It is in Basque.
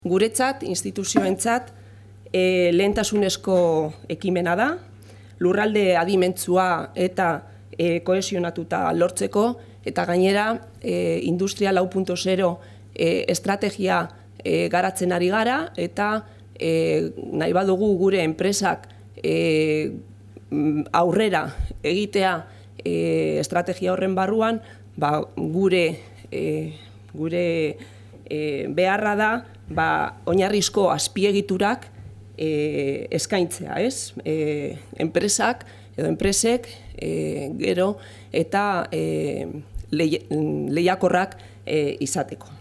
Guretzat, instituzioentzat, lehentasunezko ekimena da, lurralde adimentsua eta kohesionatuta lortzeko, eta gainera Industria 4.0 estrategia garatzen ari gara, eta nahi badugu gure enpresak aurrera egitea estrategia horren barruan, gure beharra da oinarrizko azpiegiturak eskaintzea, ez? Enpresak edo enpresek gero eta lehiakorrak izateko.